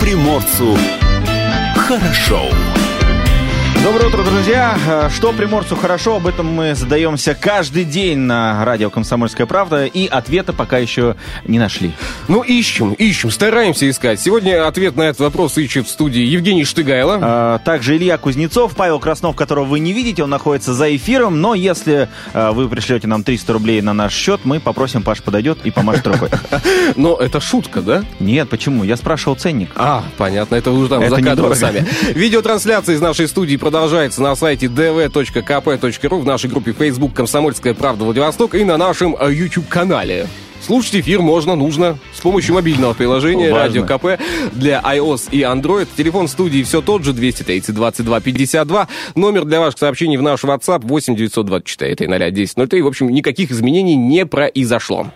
приморцу хорошо. Доброе утро, друзья. Что приморцу хорошо, об этом мы задаемся каждый день на радио «Комсомольская правда», и ответа пока еще не нашли. Ну, ищем, стараемся искать. Сегодня ответ на этот вопрос ищет в студии Евгений Штыгайло. Также Илья Кузнецов, Павел Краснов, которого вы не видите, он находится за эфиром, но если вы пришлете нам 300 рублей на наш счет, мы попросим, Паш подойдет и помашет рукой. Но это шутка, да? Нет, почему? Я спрашивал ценник. Понятно, это вы уже там за кадром сами. Видеотрансляция из нашей студии продолжается на сайте dv.kp.ru, в нашей группе Facebook «Комсомольская правда Владивосток» и на нашем YouTube-канале. Слушать эфир нужно с помощью мобильного приложения «Радио КП» для iOS и Android. Телефон студии все тот же, 230 22 52. Номер для ваших сообщений в наш WhatsApp 8 924 300 1003. В общем, никаких изменений не произошло.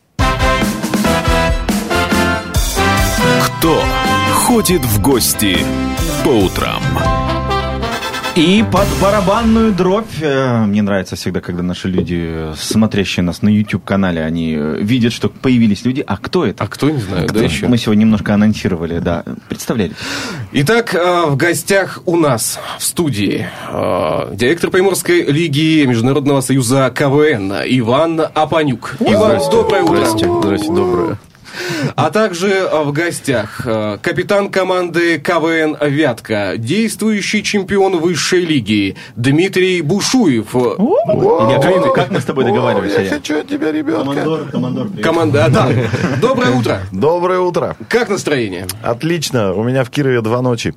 Кто ходит в гости по утрам? И под барабанную дробь, мне нравится всегда, когда наши люди, смотрящие нас на YouTube-канале, они видят, что появились люди. А кто это? А кто, не знаю, да еще? Мы сегодня немножко анонсировали, да. Представляли. Итак, в гостях у нас в студии директор Приморской лиги Международного союза КВН Иван Апанюк. Иван, доброе утро. Здрасте, доброе. А также в гостях капитан команды КВН «Вятка», действующий чемпион высшей лиги Дмитрий Бушуев. Илья, как мы с тобой договаривались? Я хочу от тебя ребенка. Команда, да. Доброе утро. Доброе утро. Как настроение? Отлично. У меня в Кирове 2 ночи.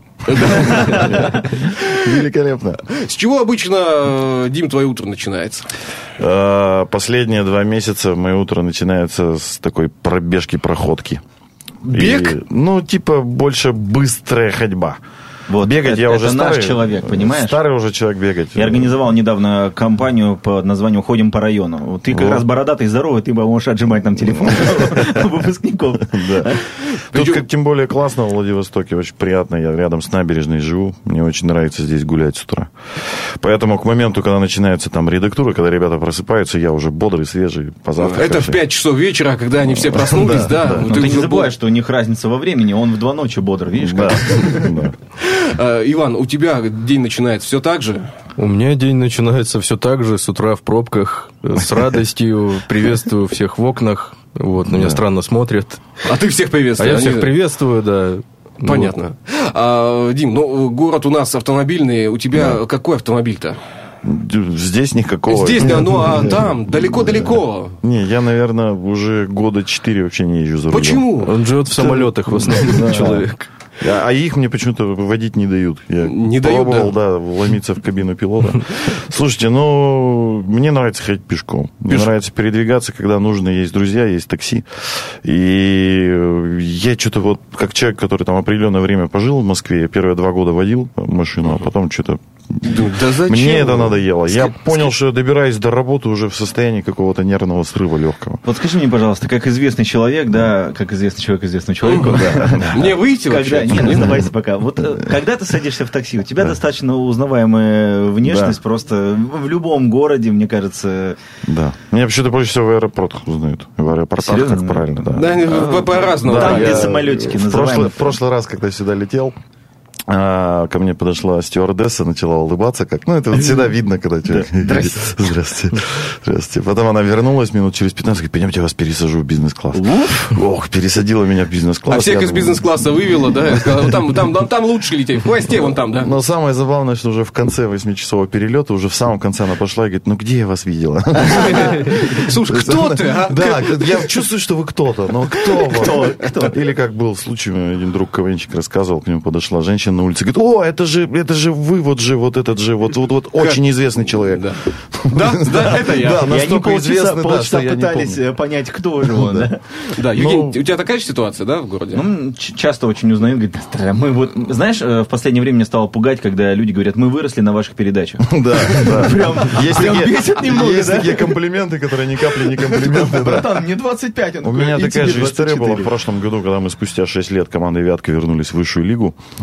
Великолепно. С чего обычно, Дим, твое утро начинается? Последние 2 месяца мое утро начинается с такой проходки. Бег? Больше быстрая ходьба. Вот, бегать я уже старый. Это наш человек, понимаешь? Старый уже человек бегать. Я организовал недавно кампанию под названием «Ходим по району». Ты как раз бородатый, здоровый, ты можешь отжимать нам телефон выпускников. Тут тем более классно в Владивостоке, очень приятно. Я рядом с набережной живу, мне очень нравится здесь гулять с утра. Поэтому к моменту, когда начинается там редактура, когда ребята просыпаются, я уже бодрый, свежий, позавтракавший. Это в 5 часов вечера, когда они все проснулись, да? Но ты не забывай, что у них разница во времени, он в 2 ночи бодр, видишь? Да. Иван, у тебя день начинается все так же? У меня день начинается все так же, с утра в пробках, с радостью, приветствую всех в окнах, на меня странно смотрят. А ты всех приветствуешь? А я всех приветствую, да. Понятно. Дим, город у нас автомобильный, у тебя какой автомобиль-то? Здесь никакого. Здесь, да, там, далеко-далеко. Не, я, наверное, уже 4 года вообще не езжу за рулем. Почему? Он живет в самолетах в основном, человек. А их мне почему-то водить не дают. Я не пробовал, вломиться в кабину пилота. Слушайте, мне нравится ходить пешком. Мне нравится передвигаться, когда нужно. Есть друзья, есть такси. И я что-то как человек, который там определенное время пожил в Москве, я первые 2 года водил машину, а потом что-то... Да зачем? Мне это надоело. Я понял, что я добираюсь до работы уже в состоянии какого-то нервного срыва легкого. Вот скажи мне, пожалуйста, как известный человек, как известный человек известному человеку... Мне выйти вообще? Нет, оставайся пока. Вот когда ты садишься в такси, у тебя достаточно узнаваемая внешность, просто в любом городе, мне кажется... Да. Меня почему-то больше всего в аэропортах узнают. В аэропортах, как правильно, да. Да, по-разному. Там, где самолетики называемые. В прошлый раз, когда сюда летел, ко мне подошла стюардесса, начала улыбаться, это всегда видно, когда человек... Здрасте. Потом она вернулась минут через 15, говорит, пойдемте, я вас пересажу в бизнес-класс. Пересадила меня в бизнес-класс. А всех из бизнес-класса вывела, да? Сказала, там лучше лететь, в хвосте вон там, да? Но самое забавное, что уже в конце 8-часового перелета, уже в самом конце она пошла и говорит, где я вас видела? Слушай, кто ты, а? Да, я чувствую, что вы кто-то, но кто? Или как был случай, один друг КВНщик рассказывал, к нему подошла женщина на улице, говорит, это же вы, вот очень известный человек. Да, это я. Да, настолько известный, полчаса пытались понять, кто же он, да? Да, Евгений, у тебя такая же ситуация, да, в городе? Часто очень узнают, говорят, мы знаешь, в последнее время меня стало пугать, когда люди говорят, мы выросли на ваших передачах. Да. Прям бесит немного, есть такие комплименты, которые ни капли не комплименты. Братан, мне 25. У меня такая же история была в прошлом году, когда мы спустя 6 лет командой «Вятка» вернулись в высшую лигу. Я подхожу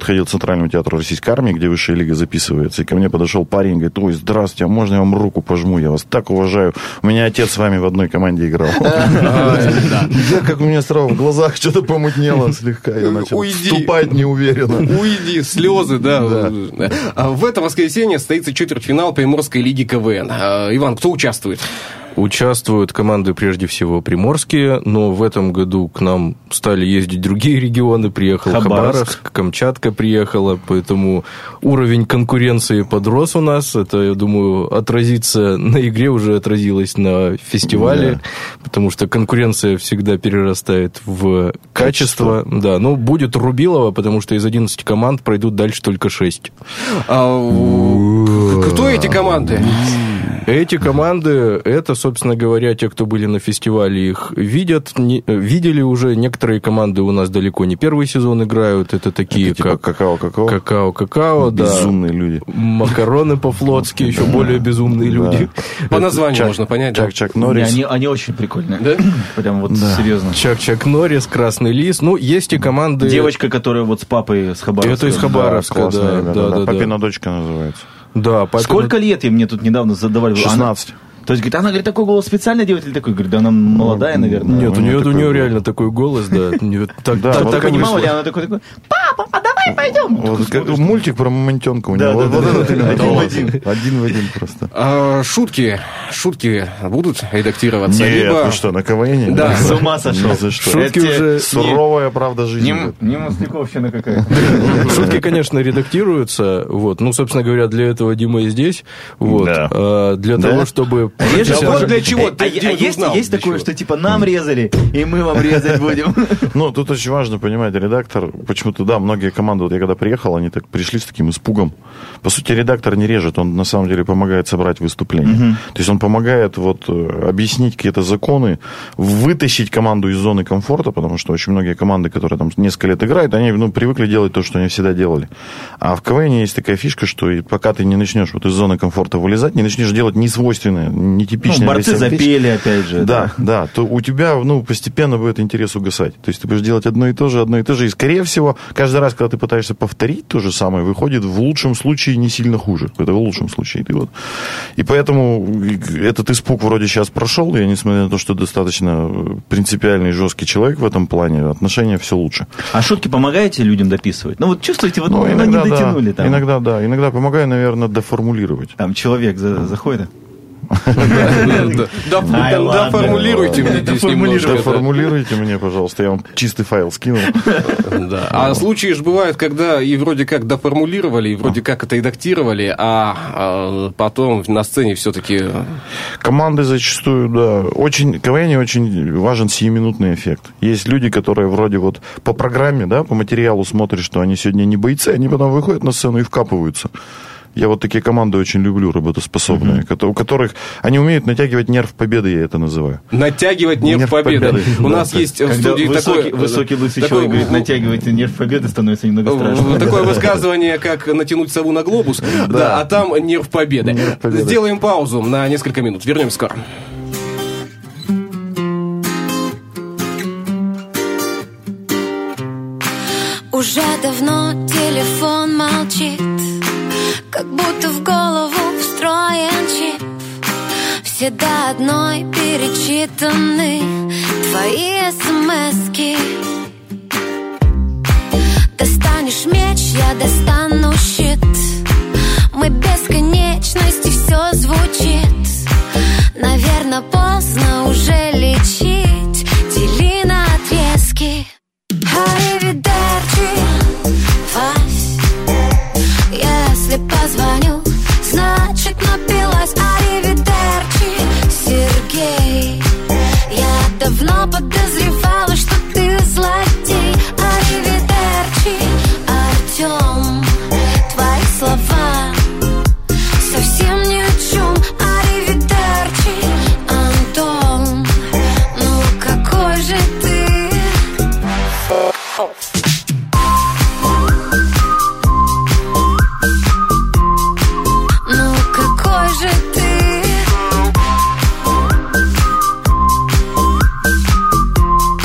подходил к Центральному театру Российской армии, где высшая лига записывается, и ко мне подошел парень, говорит: ой, здравствуйте, а можно я вам руку пожму? Я вас так уважаю. У меня отец с вами в одной команде играл. Я, как у меня сразу в глазах что-то помутнело слегка. Я начал вступать неуверенно. Уйди, слезы, да. В это воскресенье состоится четвертьфинал Приморской лиги КВН. Иван, кто участвует? Участвуют команды, прежде всего, приморские, но в этом году к нам стали ездить другие регионы. Приехал Хабаровск, Камчатка приехала, поэтому уровень конкуренции подрос у нас. Это, я думаю, отразится на игре, уже отразилось на фестивале, потому что конкуренция всегда перерастает в качество. Да, но будет Рубилово, потому что из 11 команд пройдут дальше только 6. Кто эти команды? Эти команды, это, собственно говоря, те, кто были на фестивале, их видели уже. Некоторые команды у нас далеко не первый сезон играют. Это такие, это как Какао-какао, да. Безумные люди. Макароны по-флотски, еще более безумные люди. По названию можно понять. Чак Норрис. Они очень прикольные. Да? Прям вот серьезно. Чак Норрис, Красный лис. Ну, есть и команды... Девочка, которая вот с папой с Хабаровска. Это из Хабаровска, да. Папина дочка называется. Да, Сколько лет? И мне тут недавно задавали. 16. То есть, говорит, она, говорит, такой голос специально делает или такой? Говорит, да она молодая, наверное. Нет, у нее реально такой голос, да. Так понимала ли она такой, папа, а давай пойдем. Вот как мультик про мамонтенка у него. Один в один просто. Шутки будут редактироваться? Нет, ну что, на КВН? Да. С ума сошел. Шутки уже... Суровая правда жизни. Не Мостляковщина какая-то. Шутки, конечно, редактируются. Вот. Ну, собственно говоря, для этого Дима и здесь. Вот. Для того, чтобы... Для чего? Есть такое, что типа нам резали, и мы вам резать будем? Ну, тут очень важно понимать, редактор, почему-то, да, многие команды, вот я когда приехал, они так пришли с таким испугом. По сути, редактор не режет, он на самом деле помогает собрать выступление. То есть он помогает вот объяснить какие-то законы, вытащить команду из зоны комфорта, потому что очень многие команды, которые там несколько лет играют, они привыкли делать то, что они всегда делали. А в КВН есть такая фишка, что пока ты не начнешь вот из зоны комфорта вылезать, не начнешь делать несвойственное, нетипичное. Борцы запели, опять же. Да, то у тебя, постепенно будет интерес угасать. То есть ты будешь делать одно и то же. И, скорее всего, каждый раз, когда ты пытаешься повторить то же самое, выходит в лучшем случае не сильно хуже. Это в лучшем случае. И поэтому этот испуг вроде сейчас прошел, и несмотря на то, что достаточно принципиальный и жесткий человек в этом плане, отношения все лучше. А шутки помогаете людям дописывать? Ну, вот чувствуете, вот иногда, не дотянули там. Иногда, да. Иногда помогаю, наверное, доформулировать. Там человек заходит. Доформулируйте мне здесь немножко. Доформулируйте мне, пожалуйста, я вам чистый файл скинул. А случаи же бывают, когда и вроде как доформулировали, и вроде как это редактировали, а потом на сцене все-таки... Команды зачастую, да. В КВН очень важен сиюминутный эффект. Есть люди, которые вроде вот по программе, да, по материалу смотрят, что они сегодня не бойцы, они потом выходят на сцену и вкапываются. Я вот такие команды очень люблю, работоспособные, у которых они умеют натягивать нерв победы, я это называю. Натягивать нерв победы. У нас есть в студии такой... Высокий лысый человек говорит, натягивать нерв победы, становится немного страшно. Такое высказывание, как натянуть сову на глобус, да, а там нерв победы. Сделаем паузу на несколько минут. Вернемся скоро. Уже давно телефон молчит, как будто в голову встроен чип. Все до одной перечитаны твои смски. Достанешь меч, я достану щит. Мы бесконечности, все звучит. Наверное, поздно уже лечить. Дели на отрезки. Аривидерчи, Вась. Если позвоню, значит напилась. Аривидерчи, Сергей. Я давно подозревала, что ты злодей. Аривидерчи, Артем. Твои слова совсем ни о чем. Аривидерчи, Антон. Ну какой же ты? Ну какой же ты?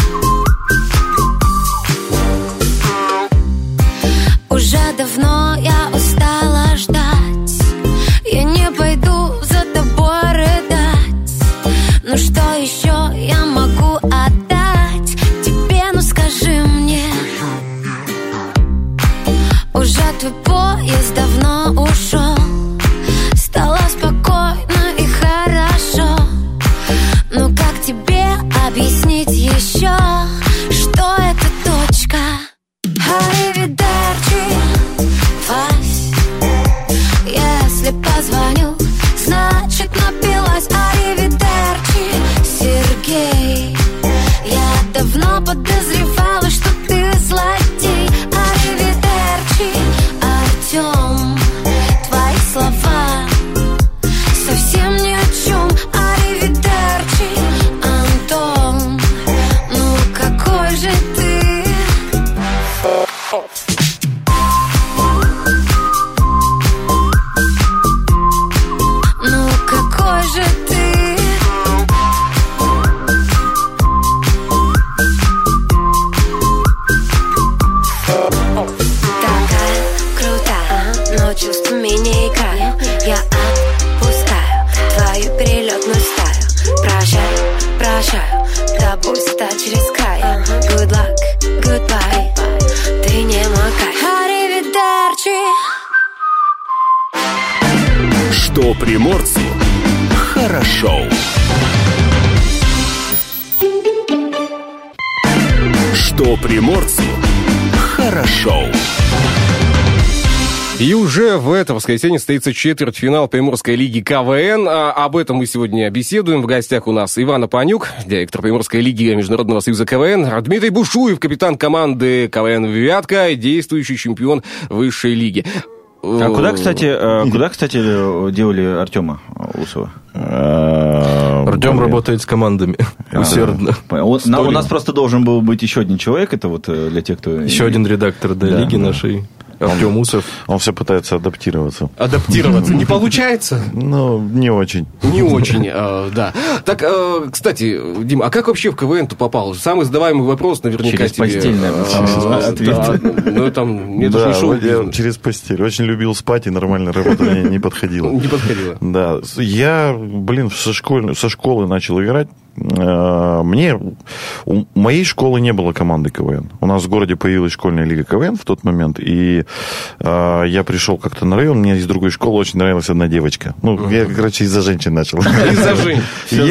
объяснить еще, что это точка. Аривидерчи, Вась. Если позвоню, значит напилась. Аривидерчи, Сергей. Я давно подозревала, что ты злодей. Аривидерчи, Артем. Твои слова совсем ни о чем. Аривидерчи, Антон. Ну какой же ты? Ну какой же ты? Такая крутая, но чувствами не играю. Я отпускаю твою перелетную стаю. Прощаю, прощаю, тобой стать через край. Good luck, goodbye, ты не мой кайф. Аривидерчи. Что приморцу хорошо. Что приморцу хорошо. И уже в это воскресенье состоится четвертьфинал Приморской лиги КВН. Об этом мы сегодня беседуем. В гостях у нас Иван Апанюк, директор Приморской лиги Международного союза КВН, Дмитрий Бушуев, капитан команды КВН «Вятка», действующий чемпион высшей лиги. А куда, кстати, делали Артема Усова? Артем работает с командами усердно. У нас просто должен был быть еще один человек, это вот для тех, кто... Еще один редактор лиги нашей. Артем Усов. Он все пытается адаптироваться. Адаптироваться не получается? Ну, не очень. Не очень, да. Так, кстати, Дим, а как вообще в КВН-то попал? Самый задаваемый вопрос наверняка через тебе. Через постель, наверное, ответ. Ну, там, это же шоу. Я через постель. Очень любил спать, и нормально работа мне не подходила. Не подходила. Да. Я, со школы начал играть. У моей школы не было команды КВН. У нас в городе появилась школьная лига КВН в тот момент, и я пришел как-то на район, мне из другой школы очень нравилась одна девочка. Ну, я, короче, из-за женщин начал. Из-за женщин.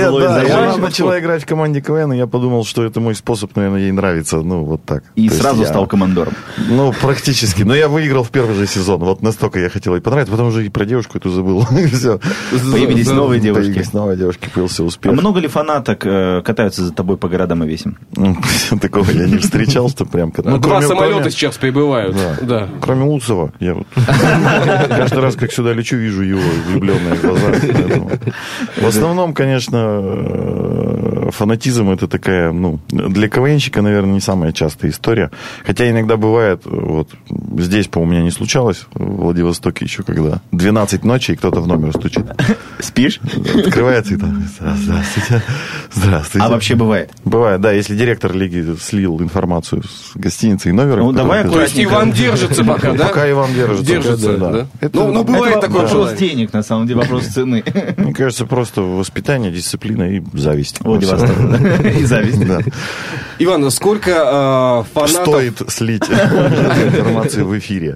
Я начала играть в команде КВН, и я подумал, что это мой способ, наверное, ей нравится. Ну, вот так. И сразу стал командором. Ну, практически. Но я выиграл в первый же сезон. Вот настолько я хотел ей понравиться, потом уже и про девушку эту забыл. Появились новые девушки. Появились новые девушки, появился успех. А много ли фанаток катаются за тобой по городам и весям? Такого я не встречал, что прям... Ну, два самолета сейчас прибывают. Да. Кроме Усова. Я каждый раз, как сюда лечу, вижу его влюбленные глаза. В основном, конечно, фанатизм это такая, ну, для КВНщика, наверное, не самая частая история. Хотя иногда бывает, вот здесь, по-моему, у меня не случалось, в Владивостоке еще, когда 12 ночи, и кто-то в номер стучит. Спишь? Открывается и там: здравствуйте. Здравствуйте. А вообще бывает? Бывает, да, если директор лиги слил информацию с гостиницы и номера. Ну, давай то есть Иван держится пока, да? Пока Иван держится. Держится, да. Ну, бывает такой вопрос денег, на самом деле, вопрос цены. Мне кажется, просто воспитание, дисциплина и зависть. И зависть. Да. Иван, сколько фанатов... Стоит слить информацию в эфире.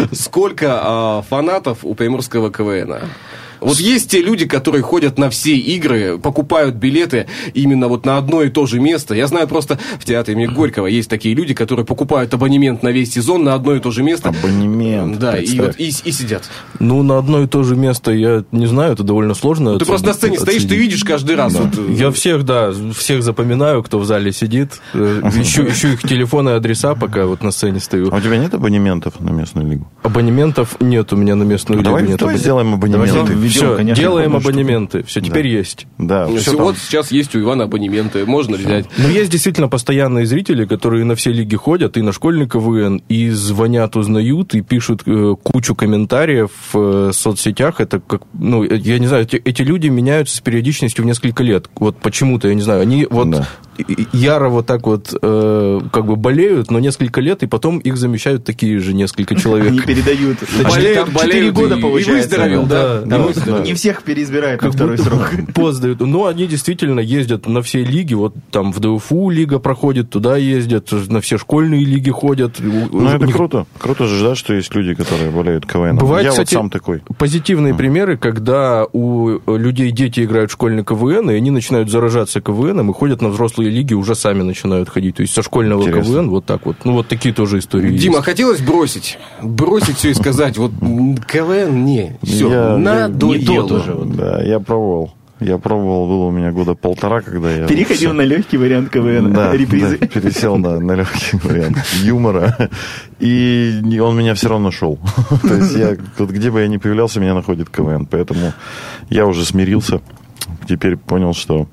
Сколько фанатов у приморского КВНа? Вот есть те люди, которые ходят на все игры, покупают билеты именно вот на одно и то же место. Я знаю, просто в театре имени Горького есть такие люди, которые покупают абонемент на весь сезон на одно и то же место. Абонемент. Да, и сидят. Ну, на одно и то же место, я не знаю, это довольно сложно. Ты просто на сцене стоишь, ты видишь каждый раз. Да. Вот... Я всех запоминаю, кто в зале сидит. Ищу их телефоны и адреса, пока вот на сцене стою. А у тебя нет абонементов на местную лигу? Абонементов нет у меня на местную лигу. Давай сделаем абонементы. Все, делаем абонементы. Все, теперь есть. Да. Вот сейчас есть у Ивана абонементы, можно взять. Но есть действительно постоянные зрители, которые на все лиги ходят, и на школьный КВН, и звонят, узнают, и пишут кучу комментариев в соцсетях. Это как, я не знаю, эти люди меняются с периодичностью в несколько лет. Вот почему-то, я не знаю, они вот яро вот так вот как бы болеют, но несколько лет, и потом их замещают такие же несколько человек. Они передают. Болеют, 4 года получается. И выздоровел, да. Не всех переизбирают на второй срок. Пост дают. Но они действительно ездят на все лиги. Вот там в ДФУ лига проходит, туда ездят, на все школьные лиги ходят. Ну, это круто. Круто же, да, что есть люди, которые болеют КВН. Бывает, я кстати, вот сам такой. Позитивные примеры, когда у людей дети играют в школьный КВН, и они начинают заражаться КВНом и ходят на взрослые лиги, уже сами начинают ходить. То есть со школьного КВН вот так вот. Ну, вот такие тоже истории Дима, есть. хотелось бросить все и сказать, вот КВН, не, все, надоело. Да, я пробовал. Было у меня года 1.5, когда я... Переходил на легкий вариант КВН, репризы. Да, пересел на легкий вариант юмора, и он меня все равно шел. То есть где бы я ни появлялся, меня находит КВН. Поэтому я уже смирился. Теперь понял, что...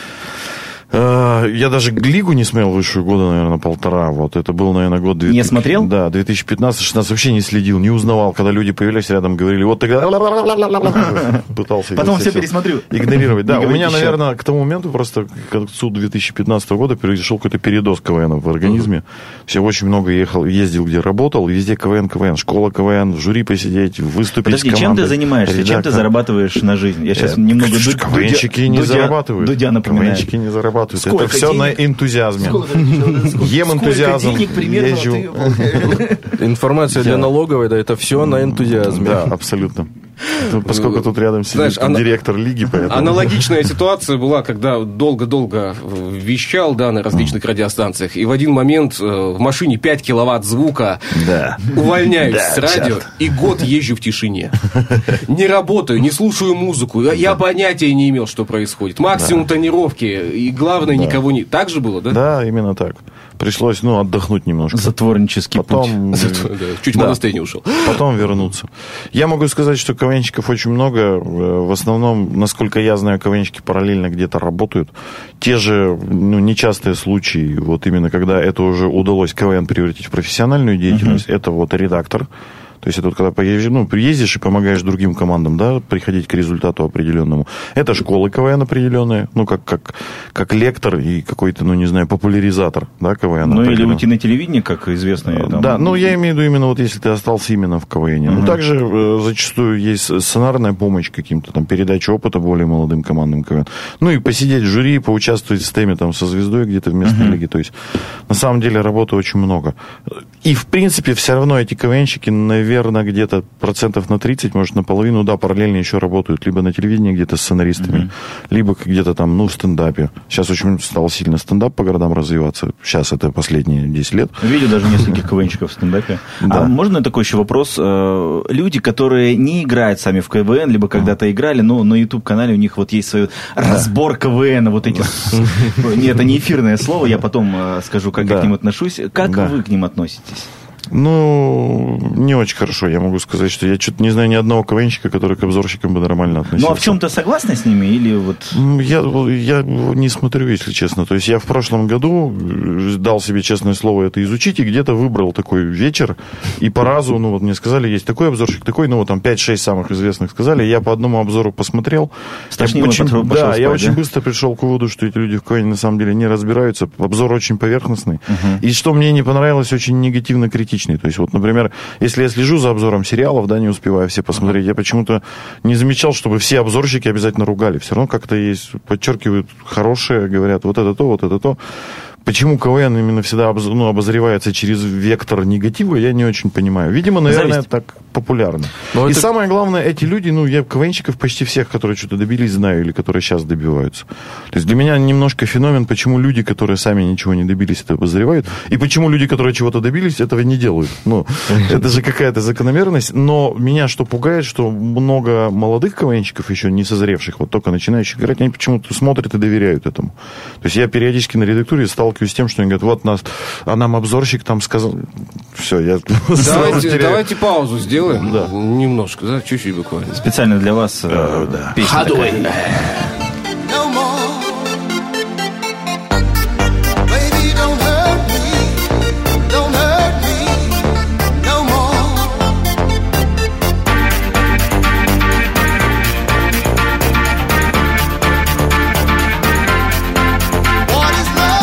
Я даже лигу не смотрел высшую года, наверное, 1.5. Вот это был, наверное, год... Не смотрел? Да, 2015-16 вообще не следил, не узнавал. Когда люди появлялись рядом, говорили, вот тогда... Пытался... Потом все пересмотрю. Игнорировать. Да, у меня, наверное, к тому моменту просто к концу 2015 года произошел какой-то передоз КВН в организме. Я очень много ездил, где работал, везде КВН, школа КВН, в жюри посидеть, выступить с командой. Подожди, чем ты занимаешься? Чем ты зарабатываешь на жизнь? Я сейчас немного... КВНщики не зарабатывают. Дудя напоминаю. КВНщики не зарабатывают. Сколько это все денег? на энтузиазме. Ем энтузиазм. Сколько денег примерно езжу. Информация для налоговой, да, это все на энтузиазме. Да, абсолютно. Поскольку тут рядом сидит директор лиги, поэтому... Аналогичная ситуация была, когда долго-долго вещал, да, на различных радиостанциях, и в один момент в машине 5 киловатт звука, увольняюсь с радио, и год езжу в тишине. Не работаю, не слушаю музыку, я понятия не имел, что происходит. Максимум тонировки, и главное, никого не... Так же было, да? Да, именно так. Пришлось, отдохнуть немножко. Затворнический путь. Чуть в монастырь не ушел. Потом вернуться. Я могу сказать, что КВНщиков очень много. В основном, насколько я знаю, КВНщики параллельно где-то работают. Те же нечастые случаи, вот именно когда это уже удалось КВН превратить в профессиональную деятельность, это вот редактор. То есть это вот когда приездишь и помогаешь другим командам, да, приходить к результату определенному. Это школы КВН определенные, как лектор и какой-то, популяризатор, да, КВН. Ну, или уйти на телевидение, как известно. Да, я имею в виду именно вот если ты остался именно в КВН. Также зачастую есть сценарная помощь каким-то, передача опыта более молодым командам КВН. И посидеть в жюри, поучаствовать в стеме со звездой где-то в местной лиге. То есть, на самом деле, работы очень много. И, в принципе, все равно эти КВНщики, наверное, где-то 30%, может, наполовину, параллельно еще работают либо на телевидении где-то с сценаристами, либо где-то в стендапе. Сейчас очень стал сильно стендап по городам развиваться. Сейчас это последние 10 лет. Видел даже нескольких КВНщиков в стендапе. Да. А можно такой еще вопрос? Люди, которые не играют сами в КВН, либо когда-то играли, но на YouTube-канале у них вот есть свой разбор КВН, вот эти... Нет, это не эфирное слово, я потом скажу, как я к ним отношусь. Как вы к ним относитесь? Не очень хорошо. Я могу сказать, что я что-то не знаю ни одного КВНщика, который к обзорщикам бы нормально относился. А в чем-то согласны с ними? Или вот... Я не смотрю, если честно. То есть я в прошлом году дал себе честное слово это изучить, и где-то выбрал такой вечер, и по разу, мне сказали, есть такой обзорщик, такой, 5-6 самых известных сказали, я по одному обзору посмотрел. Я очень быстро пришел к выводу, что эти люди в КВН на самом деле не разбираются. Обзор очень поверхностный. И что мне не понравилось, очень негативно критичный. То есть, например, если я слежу за обзором сериалов, не успеваю все посмотреть, я почему-то не замечал, чтобы все обзорщики обязательно ругали. Все равно как-то есть, подчеркивают хорошее, говорят, вот это то. Почему КВН именно всегда обозревается через вектор негатива, я не очень понимаю. Видимо, наверное, так популярно. И самое главное, эти люди, я КВНщиков почти всех, которые что-то добились, знаю, или которые сейчас добиваются. То есть для меня немножко феномен, почему люди, которые сами ничего не добились, это обозревают, и почему люди, которые чего-то добились, этого не делают. Это же какая-то закономерность. Но меня что пугает, что много молодых КВНщиков, еще не созревших, вот только начинающих играть, они почему-то смотрят и доверяют этому. То есть я периодически на редактуре сталкиваюсь с тем, что они говорят, нам обзорщик сказал... Все, я... Давайте паузу сделаем. Да. Немножко, чуть-чуть буквально. Специально для вас песня такая. What is love?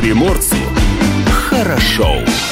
приморцу хорошо.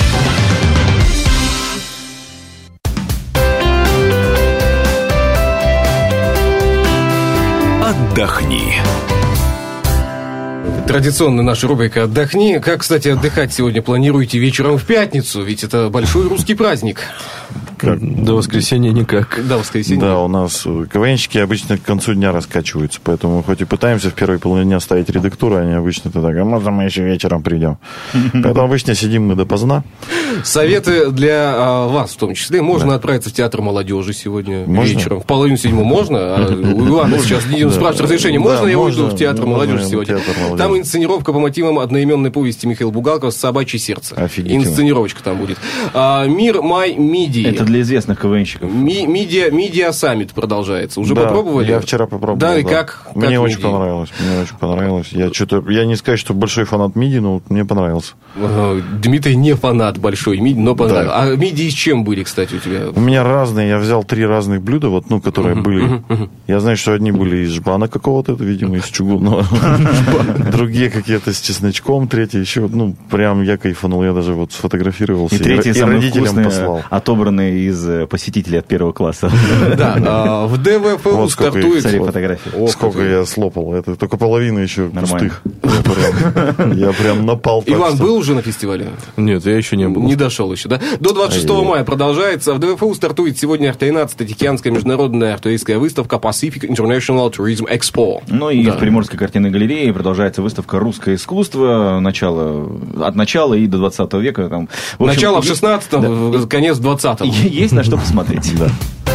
Отдохни. Традиционная наша рубрика «Отдохни». Как, кстати, отдыхать сегодня планируете вечером в пятницу? Ведь это большой русский праздник. До воскресенья никак. До воскресенья. Да, у нас КВНщики обычно к концу дня раскачиваются, поэтому хоть и пытаемся в первой половине дня ставить редактуру, они обычно-то так, а можно мы еще вечером придем. Поэтому обычно сидим мы допоздна. Советы для вас в том числе. Можно отправиться в театр молодежи сегодня вечером. В 6:30 можно. У Ивана сейчас спрашивает разрешение. Можно я уйду в театр молодежи сегодня? Там инсценировка по мотивам одноименной повести Михаила Булгакова «Собачье сердце». Инсценировочка там будет. Мир Май Миди. Это для известных КВНщиков. Медиа Саммит продолжается. Уже попробовали? Я вчера попробовал. Да, и как? Мне очень понравилось. Я не скажу, что большой фанат миди, но мне понравился. Дмитрий не фанат большой миди, но понравилось. Да. А миди с чем были, кстати, у тебя? У меня разные. Я взял 3 разных блюда, которые были. Я знаю, что одни были из жбана какого-то, это, видимо, из чугунного. Другие какие-то с чесночком, третьи еще. Прям я кайфанул. Я даже сфотографировался. И третьи самые родителям послал. Отобранные из посетителей от 1 класса. Да, в ДВФУ стартует. Сколько я слопал. Это только половина еще пустых. Я прям напал. Иван был уже на фестивале? Нет, я еще не был. Не дошел еще, да? До 26 мая продолжается. В ДВФУ стартует сегодня 13-я Тихоокеанская международная артиллерийская выставка Pacific International Tourism Expo. Ну и в Приморской картинной галерее продолжается выставка «Русское искусство». От начала и до 20 века. Там, в общем, начало в 16-м, конец в 20-м. Есть на что посмотреть. Да.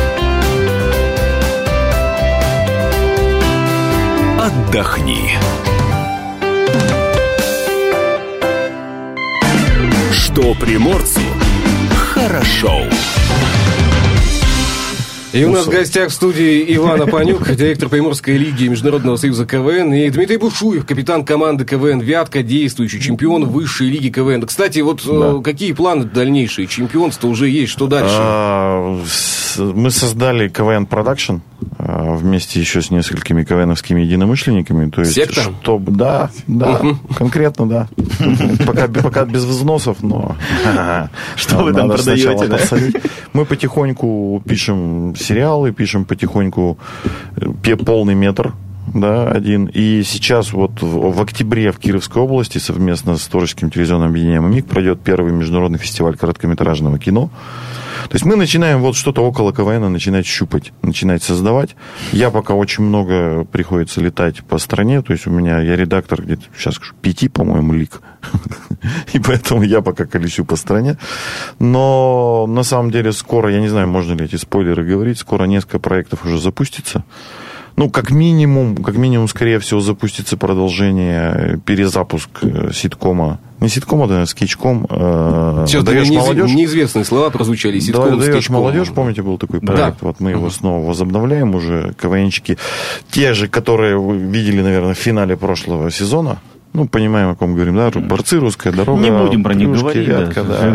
Отдохни. Что приморцу хорошо. И у нас в гостях в студии Иван Апанюк, директор Приморской лиги Международного союза КВН, и Дмитрий Бушуев, капитан команды КВН «Вятка», действующий чемпион высшей лиги КВН. Кстати, какие планы дальнейшие? Чемпионство уже есть, что дальше? Мы создали КВН Продакшн вместе еще с несколькими КВНовскими единомышленниками. То есть, сектор? Да, конкретно, да. Пока без взносов, но... Что вы там продаете? Мы потихоньку пишем сериалы, пишем потихоньку полный метр, да, один. И сейчас в октябре в Кировской области совместно с Творческим телевизионным объединением «МИГ» пройдет первый международный фестиваль короткометражного кино. То есть мы начинаем что-то около КВН начинать щупать, начинать создавать. Я пока очень много приходится летать по стране. То есть я редактор где-то, сейчас скажу, 5, по-моему, лиг. И поэтому я пока колесю по стране. Но на самом деле скоро, я не знаю, можно ли эти спойлеры говорить, скоро несколько проектов уже запустится. Как минимум, скорее всего, запустится продолжение, перезапуск ситкома. Не ситкома, да, скетчком. Сейчас «Даешь молодежь». Неизвестные слова прозвучали. Ситком, «Даешь молодежь», помните, был такой проект? Да. Мы его снова возобновляем уже. КВНчики, те же, которые вы видели, наверное, в финале прошлого сезона. Понимаем, о ком говорим, да? Борцы, «Русская дорога». Не будем про них говорить, «Вятка», да.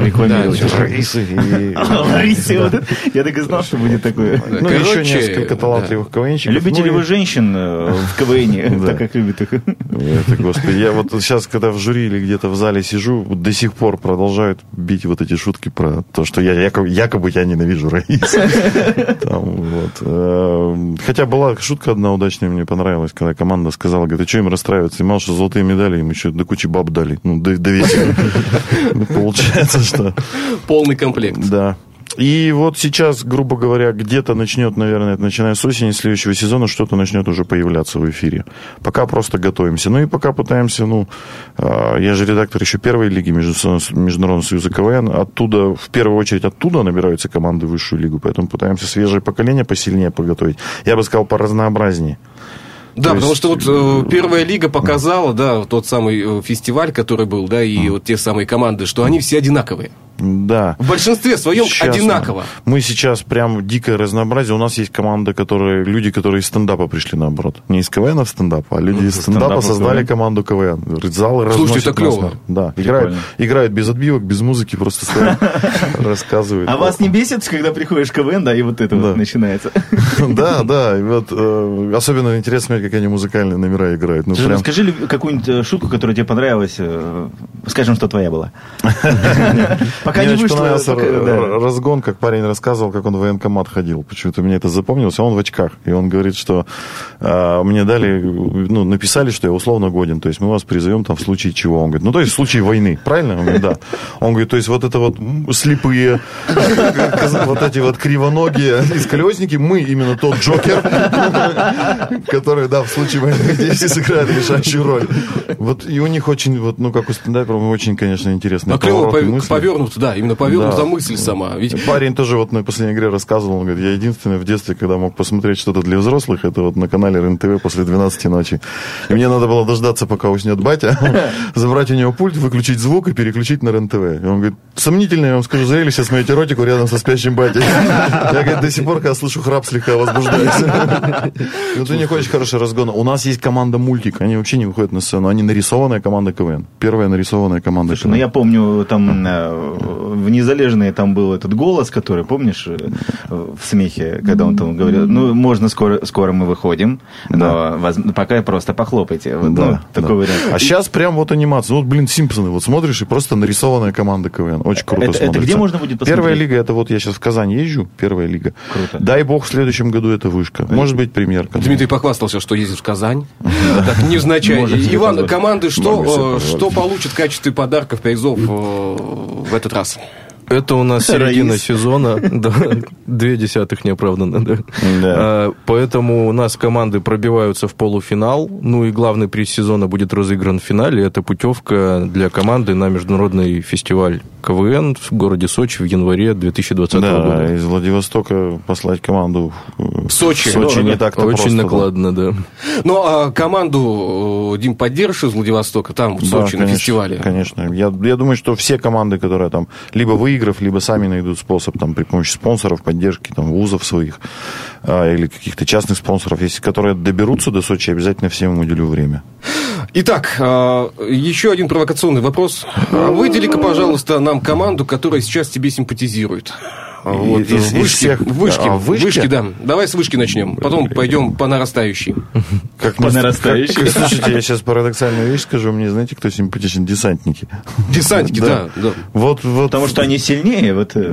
Ларисы. Я так и знал, что будет такое. Еще несколько талантливых КВНщиков. Любите ли вы женщин в КВНе, так как любят их? Это, господи, я сейчас, когда в жюри или где-то в зале сижу, до сих пор продолжают бить эти шутки про то, что якобы я ненавижу Раису. Хотя была шутка одна удачная, мне понравилась, когда команда сказала, говорит, а что им расстраиваться? И мало, что золотые медали им еще до кучи баб дали. До вечера. Получается, что... Полный комплект. Да. И сейчас, грубо говоря, где-то начнет, наверное, начиная с осени следующего сезона, что-то начнет уже появляться в эфире. Пока просто готовимся. И пока пытаемся, я же редактор еще первой лиги Международного союза КВН. В первую очередь оттуда набираются команды в высшую лигу. Поэтому пытаемся свежее поколение посильнее подготовить. Я бы сказал, поразнообразнее. Да, потому что первая лига показала, тот самый фестиваль, который был, и те самые команды, что они все одинаковые. Да. В большинстве своем сейчас одинаково. Мы сейчас прям дикое разнообразие. У нас есть команда, люди, которые из стендапа пришли, наоборот. Не из КВН в стендап, а люди из стендапа создали команду КВН. Залы Слушайте, это клево. Да, играют без отбивок, без музыки, просто стоят, рассказывают. А вас не бесит, когда приходишь в КВН, да, и вот это вот начинается? Да. И вот особенно интересно смотреть, как они музыкальные номера играют. Расскажи какую-нибудь шутку, которая тебе понравилась. Скажем, что твоя была. Пока мне не вышло. Понравился разгон, как парень рассказывал, как он в военкомат ходил. Почему-то мне это запомнилось. А он в очках. И он говорит, что мне дали, написали, что я условно годен. То есть мы вас призовем там в случае чего. Он говорит, то есть в случае войны. Правильно? Он говорит, да. Он говорит, то есть вот это вот слепые, вот эти вот кривоногие исколезники, мы именно тот Джокер, который, да, в случае войны действий сыграет решающую роль. Вот и у них очень, как у стендаперов, очень, конечно, интересные повороты мысли. Повернута, да, именно повернута мысль сама. Ведь... Парень тоже вот на последней игре рассказывал, он говорит, я единственный в детстве, когда мог посмотреть что-то для взрослых, это вот на канале РЕН-ТВ после 12 ночи. И мне надо было дождаться, пока уснет батя, забрать у него пульт, выключить звук и переключить на РЕН-ТВ. И он говорит, сомнительно, я вам скажу, зрелище смотреть эротику рядом со спящим батей. Я, говорит, до сих пор, когда слышу храп, слегка возбуждаюсь. Ну, ты не хочешь хороший разгон. У нас есть команда мультик, они вообще не выходят на сцену, они нарисованная команда КВН. Первая нарисованная команда КВН. Ну, я помню, там в «Незалежные» там был этот голос, который, помнишь, в смехе, когда он там говорил, можно скоро мы выходим, но пока просто похлопайте. Такой вариант. А сейчас прям вот анимация. «Симпсоны», вот смотришь, и просто нарисованная команда КВН. Очень круто смотрится. Это где можно будет посмотреть? Первая лига, это вот я сейчас в Казань езжу, первая лига. Круто. Дай бог, в следующем году это вышка. Может быть, премьерка. Дмитрий похвастался, что ездит в Казань. Так невзначай. Иван, команды что получат в качестве подарков, призов в этот раз? Это у нас середина сезона, 0,2 неоправданно, да. Поэтому у нас команды пробиваются в полуфинал, и главный приз сезона будет разыгран в финале, это путевка для команды на международный фестиваль КВН в городе Сочи в январе 2020 года. Да, из Владивостока послать команду в Сочи не так-то очень просто. Очень накладно, да. Ну, а команду, Дим, поддержишь из Владивостока там, в Сочи, на фестивале? Конечно. Я думаю, что все команды, которые там либо выиграв, либо сами найдут способ там, при помощи спонсоров, поддержки там, вузов своих или каких-то частных спонсоров, которые доберутся до Сочи, обязательно всем им уделю время. Итак, еще один провокационный вопрос. Выдели-ка, пожалуйста, нам команду, которая сейчас тебе симпатизирует. Вот, вышки, да. Давай с вышки начнем. Потом пойдем по нарастающей. По нарастающей. Слушайте, я сейчас парадоксальную вещь скажу. Мне знаете, кто симпатичен? Десантники. Десантники, да. Вот. Потому что они сильнее.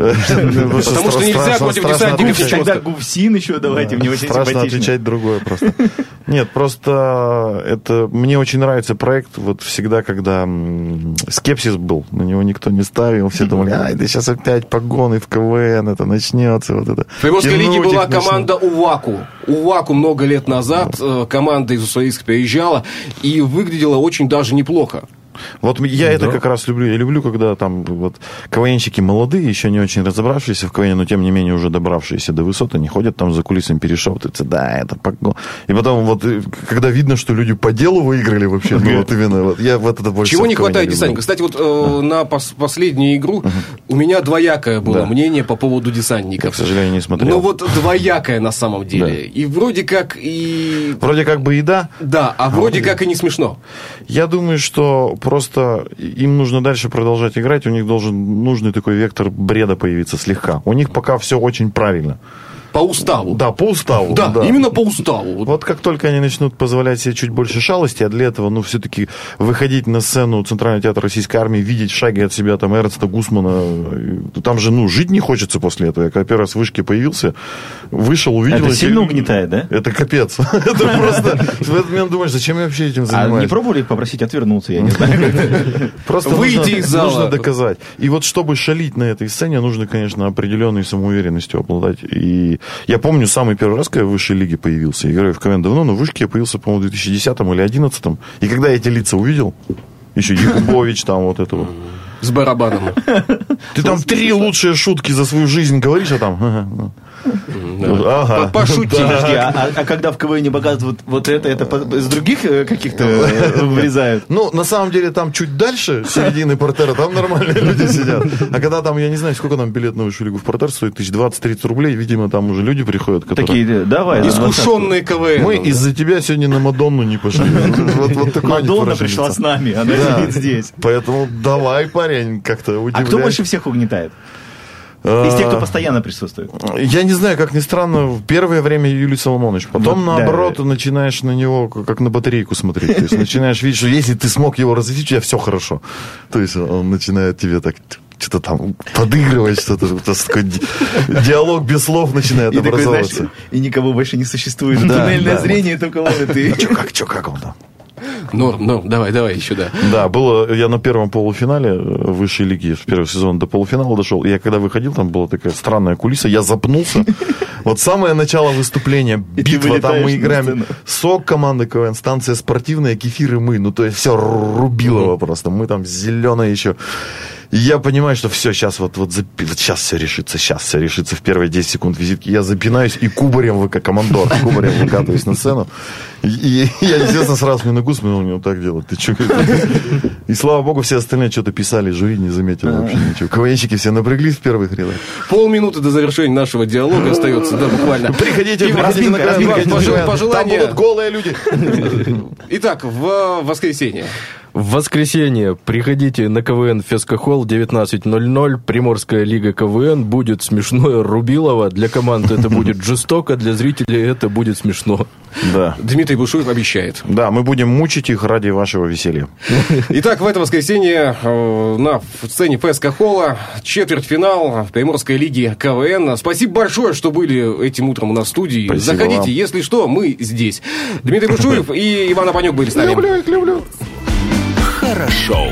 Потому что нельзя против десантников. Тогда Гувсин еще давайте, мне очень симпатичный. Страшно отвечать другое просто. Нет, просто это мне очень нравится проект. Вот всегда, когда скепсис был, на него никто не ставил, все думали, да сейчас опять погоны в КВН, это начнется, вот это. В Приморской лиге была команда УВАКу. УВАКу много лет назад команда из Уссурийска приезжала и выглядела очень даже неплохо. Вот я это как раз люблю. Я люблю, когда там вот КВНщики молодые, еще не очень разобравшиеся в КВН, но тем не менее уже добравшиеся до высот, они ходят там за кулисами, перешептываются, да, это погон. И потом вот, когда видно, что люди по делу выиграли вообще, вот именно, вот я вот это больше. Чего не хватает десантников? Кстати, вот на последнюю игру у меня двоякое было мнение по поводу десантников. К сожалению, не смотрел. Ну вот двоякое на самом деле. И вроде как и... Вроде как бы и да. Да, а вроде как и не смешно. Я думаю, что просто им нужно дальше продолжать играть, у них должен нужный такой вектор бреда появиться слегка. У них пока все очень правильно. По уставу. Да, по уставу. Да, именно по уставу. Вот как только они начнут позволять себе чуть больше шалости, а для этого, все-таки выходить на сцену Центрального театра Российской Армии, видеть в шаге от себя там Эрнста Гусмана, там же, жить не хочется после этого. Я когда первый раз в вышке появился, вышел, увидел... Это сильно угнетает, да? Это капец. Это просто... В этот момент думаешь, зачем я вообще этим занимаюсь? А не пробовали их попросить отвернуться, я не знаю. Просто выйти из зала. Нужно доказать. И вот чтобы шалить на этой сцене, нужно, конечно, определенной самоуверенностью обладать. И я помню самый первый раз, когда я в высшей лиге появился. Я играю в КВН давно, но в вышке я появился, по-моему, в 2010 или 2011. И когда я эти лица увидел, еще Якубович там вот это вот. С барабаном. Ты там 3 лучшие шутки за свою жизнь говоришь, а там... Ага. Пошути. Подожди, а когда в КВН показывают вот это из других каких-то вырезают? Ну, на самом деле, там чуть дальше середины портера, там нормальные люди сидят. А когда там, я не знаю, сколько там билет на высшую лигу в портер стоит, 20-30 рублей, видимо, там уже люди приходят, которые... Такие, давай. Искушенные КВН. Мы из-за тебя сегодня на Мадонну не пошли. Мадонна пришла с нами, она сидит здесь. Поэтому давай, парень, как-то удивляй. А кто больше всех угнетает? Из тех, кто постоянно присутствует. Я не знаю, как ни странно, в первое время Юлий Соломонович. Потом, наоборот, начинаешь на него как на батарейку смотреть. То есть начинаешь видеть, что если ты смог его развить, у тебя все хорошо. То есть он начинает тебе так что-то там подыгрывать, что-то такой диалог без слов начинает образовываться. И никого больше не существует. Туннельное зрение, только вот ты. Как он там? Ну, давай еще, да. Да, было, я на первом полуфинале высшей лиги, в первый сезон до полуфинала дошел, и я когда выходил, там была такая странная кулиса, я запнулся. Вот самое начало выступления, битва, там мы играем, СОК команды КВН, станция спортивная, Кефир и мы, ну то есть все Рубилово просто, мы там зеленые еще. И я понимаю, что все, сейчас сейчас все решится в первые 10 секунд визитки. Я запинаюсь и кубарем командор, кубарем выкатываюсь на сцену. И я, естественно, сразу мне на гус, он мне вот так делает. Ты что? И слава богу, все остальные что-то писали, жюри не заметили вообще ничего. КВНщики все напряглись в первых рядах. Полминуты до завершения нашего диалога остается, да, буквально. Приходите на КВН, пожелания. Там будут голые люди. Итак, в воскресенье. В воскресенье приходите на КВН Фескохолл 19:00. Приморская лига КВН. Будет смешное Рубилово. Для команды это будет жестоко, для зрителей это будет смешно. Да. Дмитрий Бушуев обещает. Да, мы будем мучить их ради вашего веселья. Итак, в это воскресенье на сцене Фескохолла четвертьфинал Приморской лиги КВН. Спасибо большое, что были этим утром у нас в студии. Спасибо Заходите, вам. Если что, мы здесь. Дмитрий Бушуев и Иван Апанюк были с нами. Люблю. Хорошо.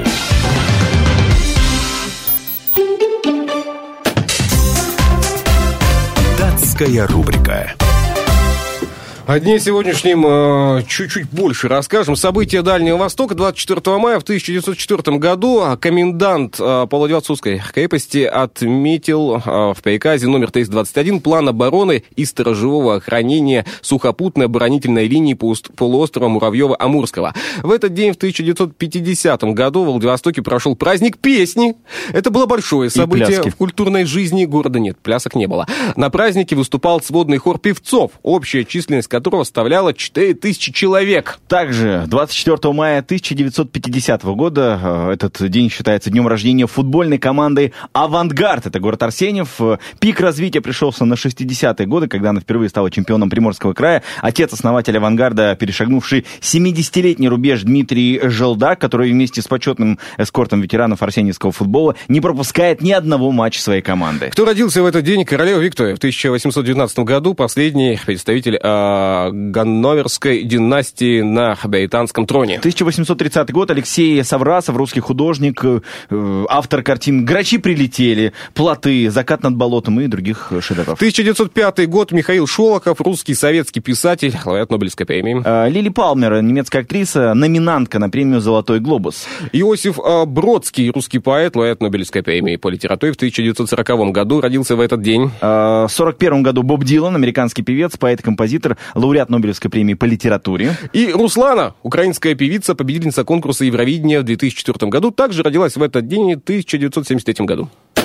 Датская рубрика. О дне сегодняшнем чуть-чуть больше расскажем. События Дальнего Востока. 24 мая в 1904 году комендант Полувладивостокской крепости отметил в приказе номер 321 план обороны и сторожевого охранения сухопутной оборонительной линии полуострова Муравьева-Амурского. В этот день, в 1950 году, в Владивостоке прошел праздник песни. Это было большое событие в культурной жизни города. Нет, плясок не было. На празднике выступал сводный хор певцов, общая численность которого составляла 4000 человек. Также 24 мая 1950 года этот день считается днем рождения футбольной команды «Авангард». Это город Арсеньев. Пик развития пришелся на 60-е годы, когда она впервые стала чемпионом Приморского края. Отец-основатель «Авангарда», перешагнувший 70-летний рубеж Дмитрий Желдак, который вместе с почетным эскортом ветеранов арсеньевского футбола не пропускает ни одного матча своей команды. Кто родился в этот день? Королева Виктория. В 1819 году последний представитель Ганноверской династии на британском троне. 1830 год. Алексей Саврасов, русский художник, автор картин «Грачи прилетели», «Плоты», «Закат над болотом» и других шедевров. 1905 год. Михаил Шолохов, русский советский писатель, лауреат Нобелевской премии. Лили Палмер, немецкая актриса, номинантка на премию «Золотой глобус». Иосиф Бродский, русский поэт, лауреат Нобелевской премии по литературе. В 1940 году родился в этот день. В 1941 году Боб Дилан, американский певец, поэт и композитор, лауреат Нобелевской премии по литературе. И Руслана, украинская певица, победительница конкурса Евровидения в 2004 году, также родилась в этот день, в 1973 году.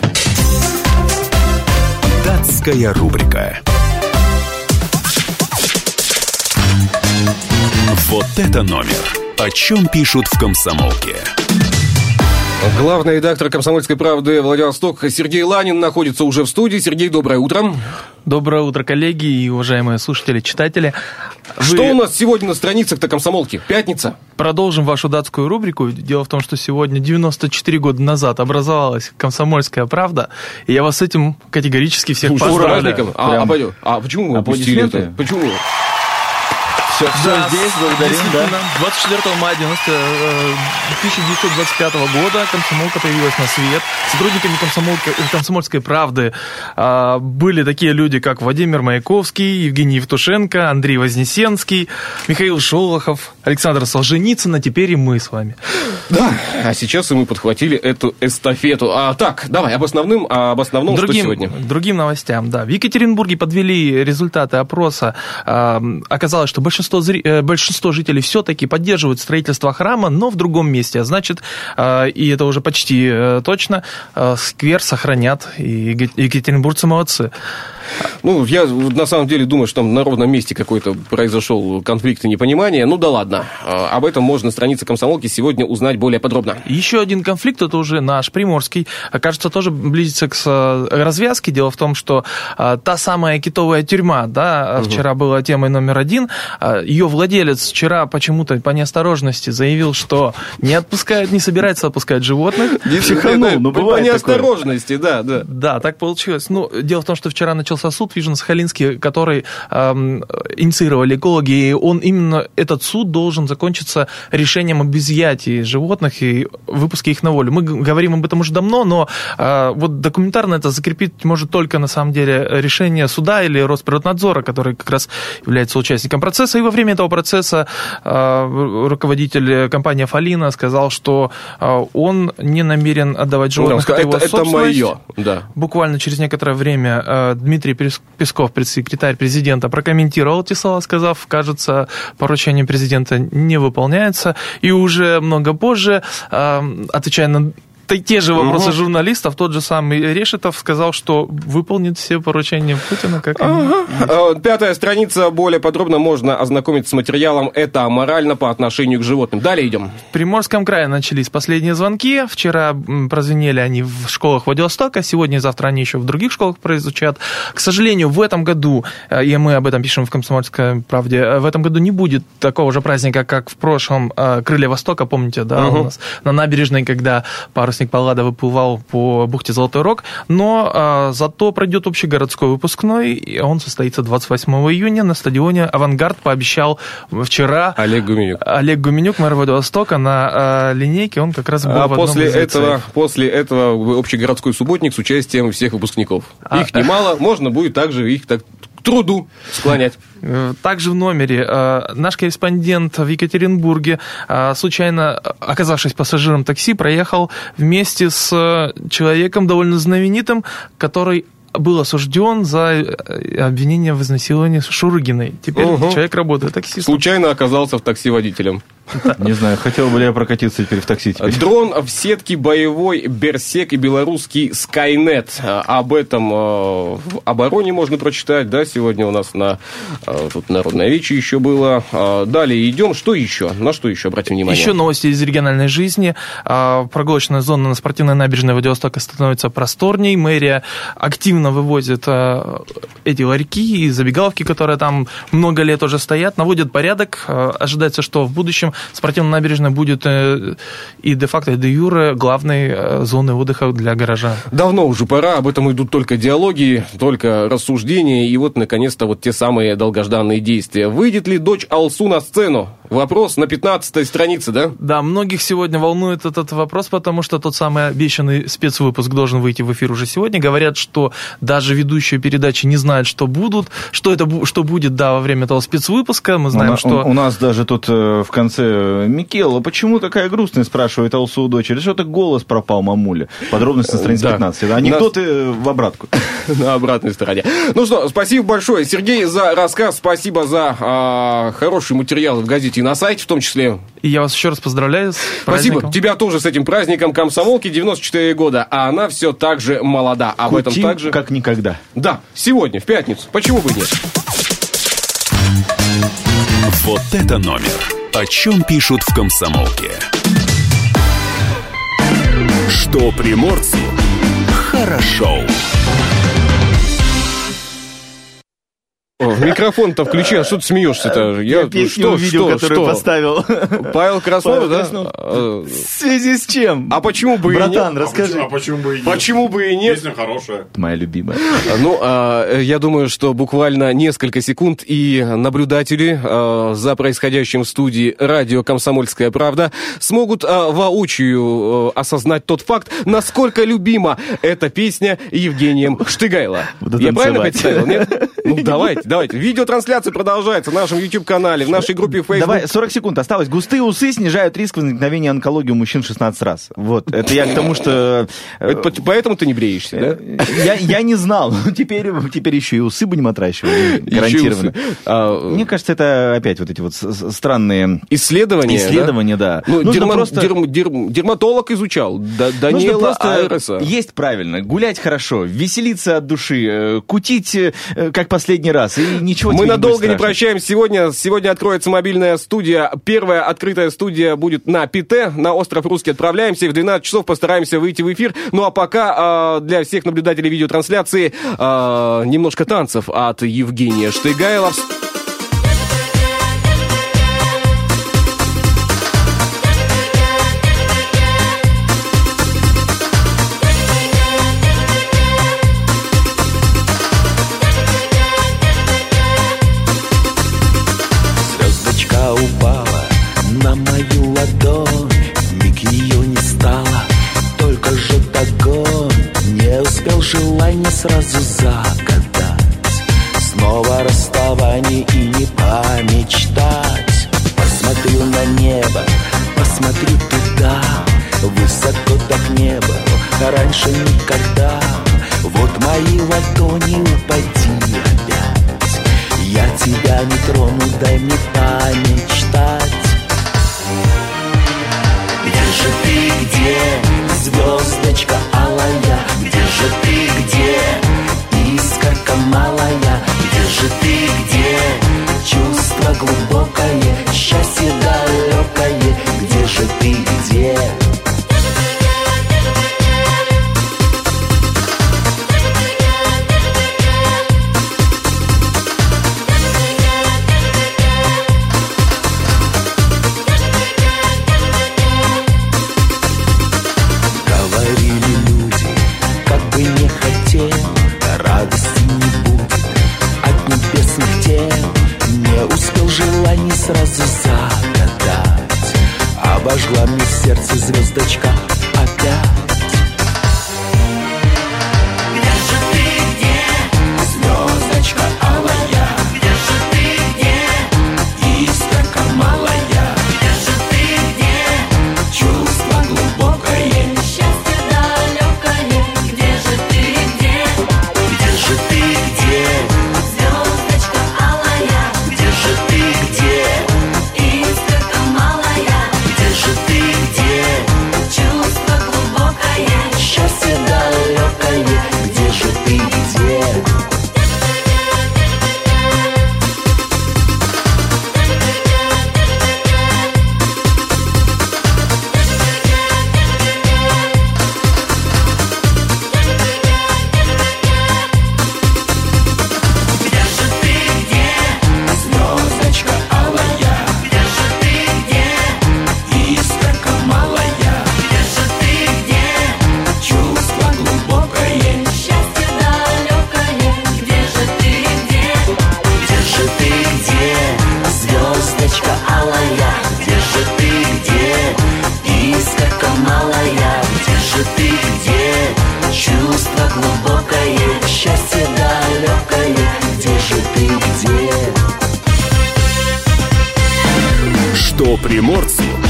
Датская рубрика. Вот это номер. О чем пишут в «Комсомолке». Главный редактор «Комсомольской правды» Владивосток Сергей Ланин находится уже в студии. Сергей, доброе утро. Доброе утро, коллеги и уважаемые слушатели, читатели. Что у нас сегодня на страницах-то «Комсомолки»? Пятница. Продолжим вашу датскую рубрику. Дело в том, что сегодня, 94 года назад, образовалась «Комсомольская правда», и я вас с этим категорически всех поздравляю. А почему вы упустили это? Почему? Все, Все здесь, благодарим, да. 24 мая 1925 года комсомолка появилась на свет. Сотрудниками «Комсомольской правды» были такие люди, как Владимир Маяковский, Евгений Евтушенко, Андрей Вознесенский, Михаил Шолохов, Александр Солженицын, а теперь и мы с вами. Да, а сейчас и мы подхватили эту эстафету. Так, давай, об основном, что сегодня? Другим новостям, да. В Екатеринбурге подвели результаты опроса. Оказалось, что большинство жителей все-таки поддерживают строительство храма, но в другом месте. Значит, и это уже почти точно, сквер сохранят, и екатеринбуржцы молодцы. Ну, я на самом деле думаю, что там на ровном месте какой-то произошел конфликт и непонимание. Ну да ладно, об этом можно на странице «Комсомолки» сегодня узнать более подробно. Еще один конфликт, это уже наш, приморский, кажется, тоже близится к развязке. Дело в том, что та самая китовая тюрьма, да, вчера была темой номер 1, ее владелец вчера почему-то по неосторожности заявил, что не собирается отпускать животных. Не психанул, но бывает по неосторожности, да. Да, так получилось. Ну, дело в том, что вчера начался суд в Южно-Сахалинске, который инициировали экологи, и именно этот суд должен закончиться решением об изъятии животных и выпуске их на волю. Мы говорим об этом уже давно, но вот документарно это закрепить может только, на самом деле, решение суда или Росприроднадзора, который как раз является участником процесса. И во время этого процесса руководитель компании «Афалина» сказал, что он не намерен отдавать животных. Это мое. Да. Буквально через некоторое время Дмитрий Песков, пресс-секретарь президента, прокомментировал эти слова, сказав, кажется, поручение президента не выполняется. И уже много позже, отвечая на те же вопросы журналистов, тот же самый Решетов сказал, что выполнит все поручения Путина, как они. 5-я страница, более подробно можно ознакомиться с материалом «Это аморально по отношению к животным». Далее идем. В Приморском крае начались последние звонки. Вчера прозвенели они в школах Владивостока, сегодня и завтра они еще в других школах прозвучат. К сожалению, в этом году, и мы об этом пишем в «Комсомольской правде», в этом году не будет такого же праздника, как в прошлом «Крылья Востока», помните, да, у нас на набережной, когда парусник Паллада выплывал по бухте Золотой Рог, но зато пройдет общегородской выпускной, и он состоится 28 июня на стадионе «Авангард», пообещал вчера Олег Гуменюк, мэр Владивостока, на линейке, он как раз был в одном из лицеев. После этого общегородской субботник с участием всех выпускников. Их немало, можно будет также их к труду склонять. Также в номере наш корреспондент в Екатеринбурге, случайно оказавшись пассажиром такси, проехал вместе с человеком довольно знаменитым, который был осужден за обвинение в изнасиловании Шурыгиной. Теперь человек работает таксистом. Случайно оказался в такси водителем. Не знаю, хотел бы ли я прокатиться теперь в такси. Дрон в сетке боевой «Берсерк» и белорусский «Скайнет». Об этом в «Обороне» можно прочитать, да, сегодня у нас тут «Народное вече» еще было. Далее идем. Что еще? На что еще обратим внимание? Еще новости из региональной жизни. Прогулочная зона на спортивной набережной Владивостока становится просторней. Мэрия активно вывозит эти ларьки и забегаловки, которые там много лет уже стоят, наводят порядок. Ожидается, что в будущем спортивная набережная будет и де-факто, и де-юре главной зоной отдыха для горожан. Давно уже пора, об этом идут только диалоги, только рассуждения, и вот, наконец-то, вот те самые долгожданные действия. Выйдет ли дочь Алсу на сцену? Вопрос на 15-й странице, да? Да, многих сегодня волнует этот вопрос, потому что тот самый обещанный спецвыпуск должен выйти в эфир уже сегодня. Говорят, что даже ведущие передачи не знают, что будет, да, во время этого спецвыпуска. Мы знаем, что... У нас даже тут в конце Микела, почему такая грустная, спрашивает Алсу у дочери. Что-то голос пропал, мамуля. Подробности на странице 15. Анекдоты в обратку. На обратной стороне. Ну что, спасибо большое, Сергей, за рассказ. Спасибо за хороший материал в газете и на сайте в том числе. И я вас еще раз поздравляю с праздником. Спасибо. Тебя тоже с этим праздником. Комсомолки, 94 года. А она все так же молода. Об Кутим, этом также... как никогда. Да, сегодня, в пятницу. Почему бы нет? Вот это номер. О чем пишут в «Комсомолке». Что приморцу хорошо. Микрофон-то включи, а что ты смеешься-то? Я песню увидел, которую поставил. Павел Краснов, да? В связи с чем? А почему бы и нет? Братан, расскажи. А почему бы и нет? Почему бы и нет? Песня хорошая. Моя любимая. Ну, я думаю, что буквально несколько секунд, и наблюдатели за происходящим в студии радио «Комсомольская правда» смогут воочию осознать тот факт, насколько любима эта песня Евгением Штыгайло. Я правильно представил, нет? Ну, давайте. Видеотрансляция продолжается в нашем YouTube-канале, в нашей группе Facebook. Давай, 40 секунд осталось. Густые усы снижают риск возникновения онкологии у мужчин 16 раз. Вот, это я к тому, что... Поэтому ты не бреешься, да? Я не знал. Теперь еще и усы будем отращивать. Гарантированно. Мне кажется, это опять вот эти вот странные... Исследования, да. Ну, дерматолог изучал. Даниэла Айреса. Есть правильно, гулять хорошо, веселиться от души, кутить как последний раз, и ничего тебе Мы надолго не страшно. прощаемся сегодня. Сегодня откроется мобильная студия. Первая открытая студия будет на Пите, на остров Русский. Отправляемся, и в 12 часов постараемся выйти в эфир. Ну а пока для всех наблюдателей видеотрансляции немножко танцев от Евгения Штыгайло. Упала на мою ладонь, миг ее не стало, только жжет огонь. Не успел желание сразу загадать, снова расставание и не помечтать. Посмотрю на небо, посмотрю туда, высоко так небо, раньше никогда. Вот мои ладони, упади опять, я тебя не трону, дай мне помечтать. Где же ты, где, звездочка алая? Где же ты, где, искорка малая? Где же ты, где, чувство глубокое, счастье далекое? Где же ты, где? Сразу загадать, обожгла мне сердце звездочка опять. Где же ты, где, звездочка алая? Где же ты, где, искорка малая? Где же ты, где, чувство глубокое, счастье далекое? Где же ты, где? Где же ты, где, звездочка алая? Где же ты, где? Счастье далекое, где же ты, где? Что приморцу